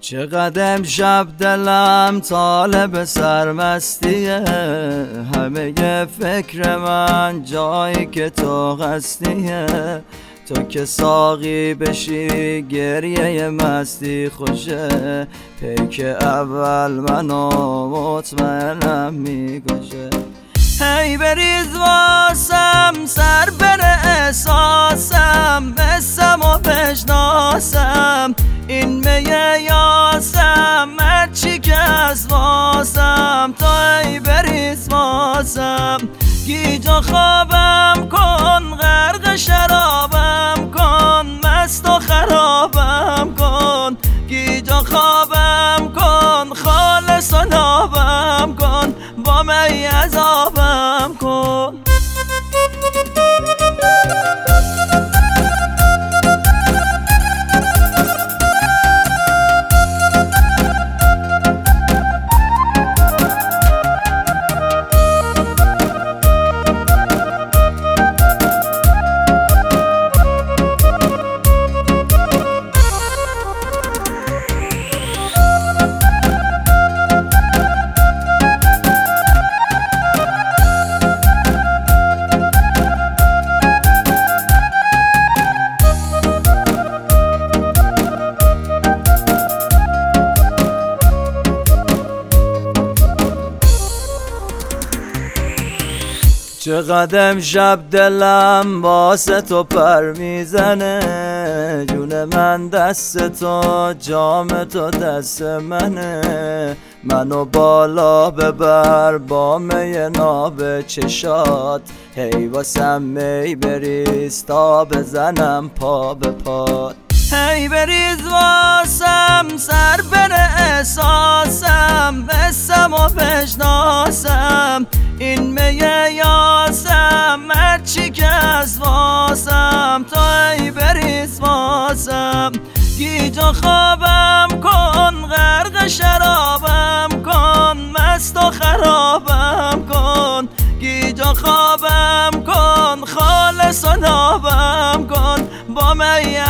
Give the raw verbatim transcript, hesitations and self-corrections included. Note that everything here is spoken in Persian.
چقدر امشب دلم طالب سرمستیه، همه فکر من جایی که تو هستیه. تو که ساقی بشی گریه مستی خوشه، پیک اول منو مطمئنم میگوشه. هی بریز واسم سر بره احساسم، بسم و بشناسم این میه یاسم، هرچی که از واسم تو ای بریز واسم. گیجا خوابم کن، غرق شرابم کن، مست و خرابم کن. گیجا خوابم کن، خالص و نابم کن، با می عذابم کن. چقدر امشب دلم واسه تو پر میزنه، جون من دست تو، جام تو دست منه. منو بالا ببر با می ناب چشات، هی واسم می بریز تا بزنم پا به پات. هی بریز واسم سر بره احساسم، بسم و بشناسم این میه یاسم، هرچی که از واسم تو ای بریز واسم. گیجا خوابم کن، غرق شرابم کن، مست و خرابم کن. گیجا خوابم کن، خالص و نابم کن، با می